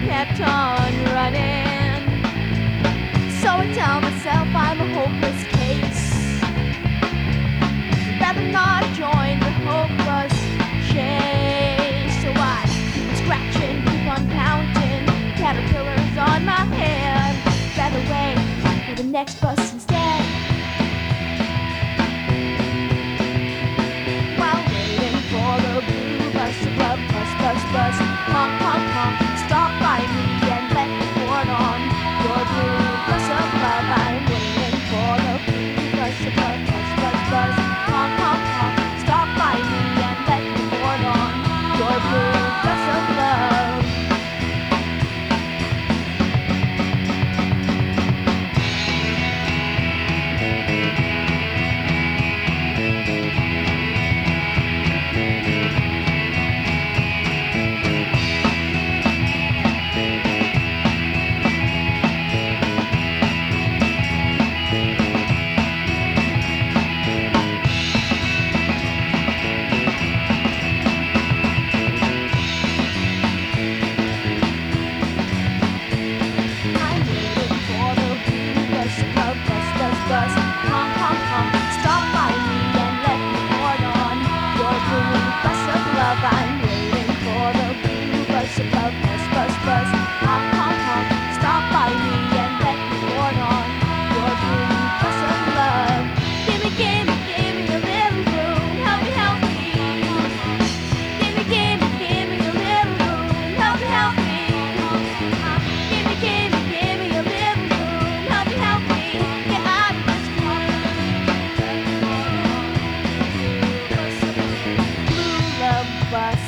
kept on running. So I tell myself I'm a hopeless case. Rather not join the hopeless chase. So I keep scratching, keep on counting caterpillars on my head. Rather wait for the next bus instead. While waiting for the blue bus to bus, honk, honk, honk, stop by me and let me board on your blue bus of love. I'm waiting for the blue bus to bus, honk, honk, honk, stop by me and let me board on your blue bus of love. Bus.